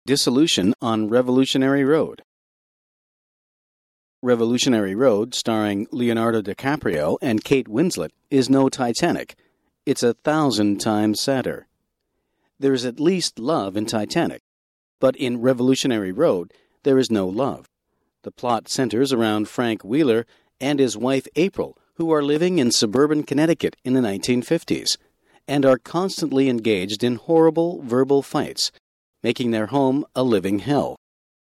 Dissolution on Revolutionary Road. Revolutionary Road, starring Leonardo DiCaprio and Kate Winslet, is no Titanic. It's 1,000 times sadder. There is at least love in Titanic, but in Revolutionary Road, there is no love. The plot centers around Frank Wheeler and his wife April, who are living in suburban Connecticut in the 1950s, and are constantly engaged in horrible verbal fights, making their home a living hell.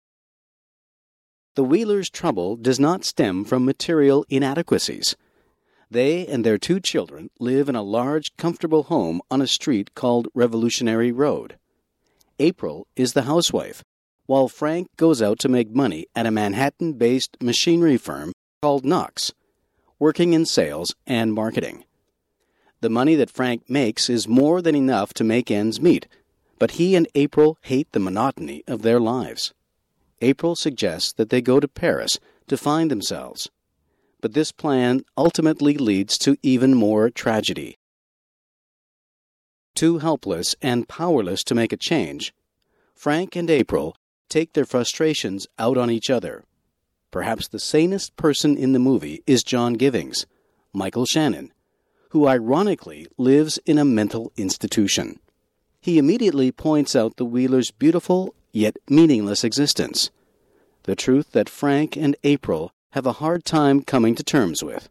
The Wheelers' trouble does not stem from material inadequacies. They and their 2 children live in a large, comfortable home on a street called Revolutionary Road. April is the housewife, while Frank goes out to make money at a Manhattan-based machinery firm called Knox, working in sales and marketing. The money that Frank makes is more than enough to make ends meet, but he and April hate the monotony of their lives. April suggests that they go to Paris to find themselves, but this plan ultimately leads to even more tragedy. Too helpless and powerless to make a change, Frank and April take their frustrations out on each other. Perhaps the sanest person in the movie is John Givings, Michael Shannon, who ironically lives in a mental institution. He immediately points out the Wheelers' beautiful yet meaningless existence, the truth that Frank and April have a hard time coming to terms with.